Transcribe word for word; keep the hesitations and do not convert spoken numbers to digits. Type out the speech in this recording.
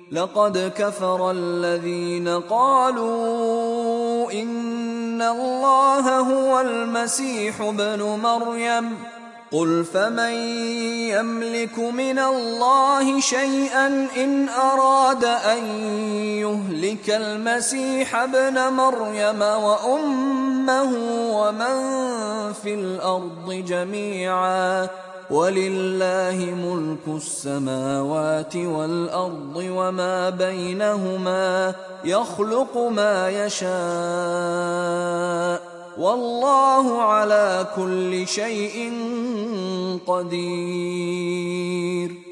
لقد كفر الذين قالوا إن الله هو المسيح ابن مريم قل فمن يملك من الله شيئا إن أراد أن يهلك المسيح ابن مريم وأمه ومن في الأرض جميعا ولله ملك السماوات والأرض وما بينهما يخلق ما يشاء والله على كل شيء قدير.